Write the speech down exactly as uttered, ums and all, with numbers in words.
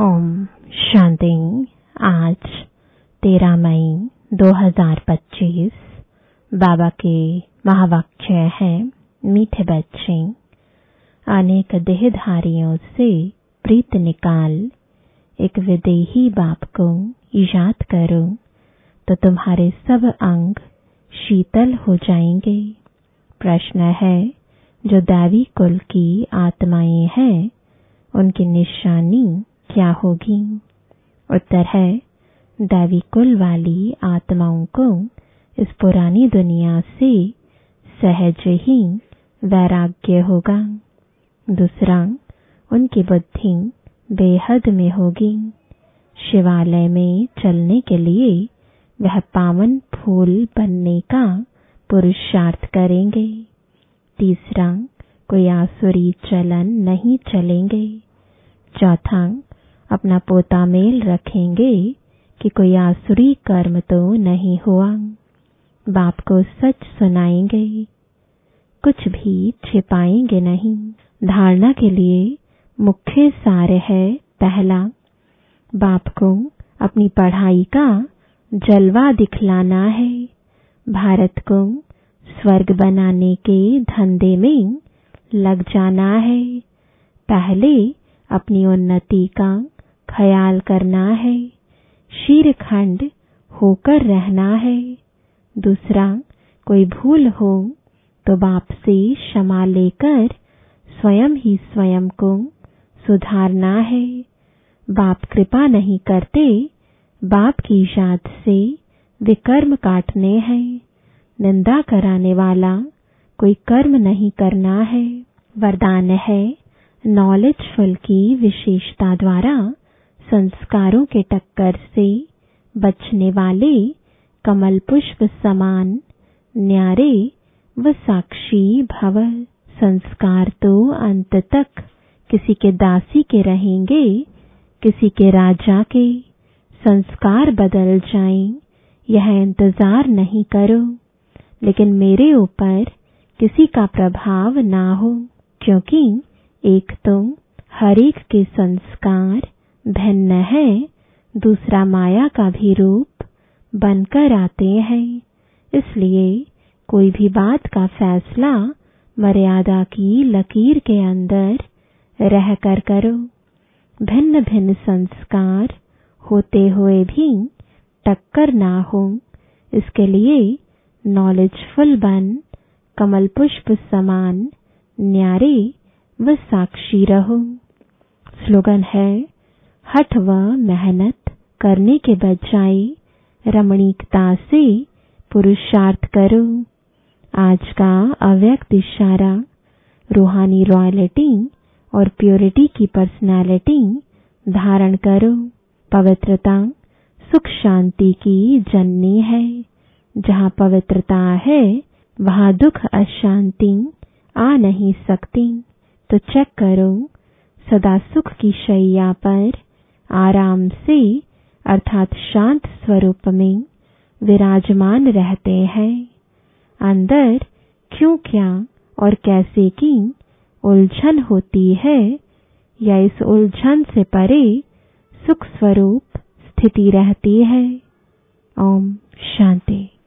ओम शांति। आज तेरह मई दो हज़ार पच्चीस बाबा के महावाक्य है, मीठे बच्चे, अनेक देहधारियों से प्रीत निकाल, एक विदेही बाप को याद करो तो तुम्हारे सब अंग शीतल हो जाएंगे। प्रश्न है, जो दैवी कुल की आत्माएं हैं उनकी निशानी क्या होगी? उत्तर है, दैवी कुल वाली आत्माओं को इस पुरानी दुनिया से सहज ही वैराग्य होगा। दूसरा, उनकी बुद्धि बेहद में होगी। शिवालय में चलने के लिए वह पावन फूल बनने का पुरुषार्थ करेंगे। तीसरा, कोई आसुरी चलन नहीं चलेंगे। चौथा, अपना पोता मेल रखेंगे कि कोई आसुरी कर्म तो नहीं हुआ। बाप को सच सुनाएंगे, कुछ भी छिपाएंगे नहीं। धारणा के लिए मुख्य सार है, पहला, बाप को अपनी पढ़ाई का जलवा दिखलाना है। भारत को स्वर्ग बनाने के धंधे में लग जाना है। पहले अपनी उन्नति का ख्याल करना है, शीरखंड होकर रहना है। दूसरा, कोई भूल हो तो बाप से क्षमा लेकर स्वयं ही स्वयं को सुधारना है। बाप कृपा नहीं करते, बाप की याद से विकर्म काटने हैं। निंदा कराने वाला कोई कर्म नहीं करना है। वरदान है, नॉलेजफुल की विशेषता द्वारा संस्कारों के टक्कर से बचने वाले कमल पुष्प समान न्यारे व साक्षी भव। संस्कार तो अंत तक किसी के दासी के रहेंगे, किसी के राजा के। संस्कार बदल जाएं, यह इंतजार नहीं करो, लेकिन मेरे ऊपर किसी का प्रभाव ना हो, क्योंकि एक तो हर एक के संस्कार भिन्न है, दूसरा माया का भी रूप बनकर आते हैं। इसलिए कोई भी बात का फैसला मर्यादा की लकीर के अंदर रहकर करो। भिन्न भिन्न संस्कार होते हुए भी टक्कर ना हो, इसके लिए नॉलेजफुल बन कमल पुष्प समान न्यारे व साक्षी रहो। स्लोगन है, हठ व मेहनत करने के बजाय रमणीकता से पुरुषार्थ करो। आज का अव्यक्त इशारा, रूहानी रॉयल्टी और प्योरिटी की पर्सनालिटी धारण करो। पवित्रता सुख शांति की जननी है। जहाँ पवित्रता है वहाँ दुख अशांति आ नहीं सकती। तो चेक करो, सदा सुख की शैया पर आराम से अर्थात शांत स्वरूप में विराजमान रहते हैं। अंदर क्यों, क्या और कैसे की उलझन होती है, या इस उलझन से परे सुख स्वरूप स्थिति रहती है। ओम शांति।